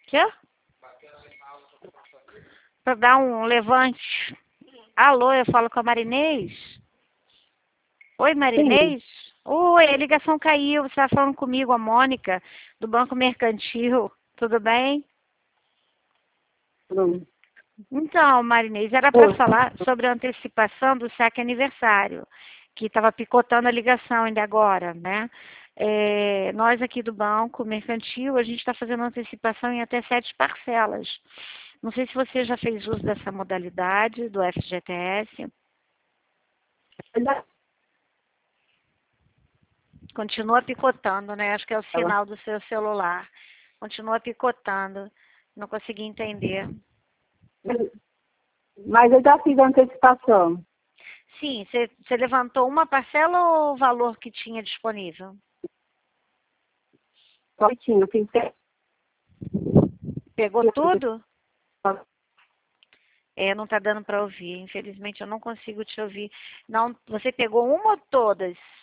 Quê? Para dar um levante. Alô, eu falo com a Marinês? Oi, Marinês? Oi, a ligação caiu. Você está falando comigo, a Mônica, do Banco Mercantil. Tudo bem? Então, Marinês, era para falar sobre a antecipação do saque aniversário, que estava picotando a ligação ainda agora, né? Nós aqui do Banco Mercantil, a gente está fazendo antecipação em até 7 parcelas. Não sei se você já fez uso dessa modalidade do FGTS. Continua picotando, né? Acho que é o sinal do seu celular. Continua picotando. Não consegui entender. Mas eu já fiz a antecipação. Sim, você levantou uma parcela ou o valor que tinha disponível? Só tinha, fiz. Pegou tudo? Não está dando para ouvir. Infelizmente, eu não consigo te ouvir. Não, você pegou uma ou todas?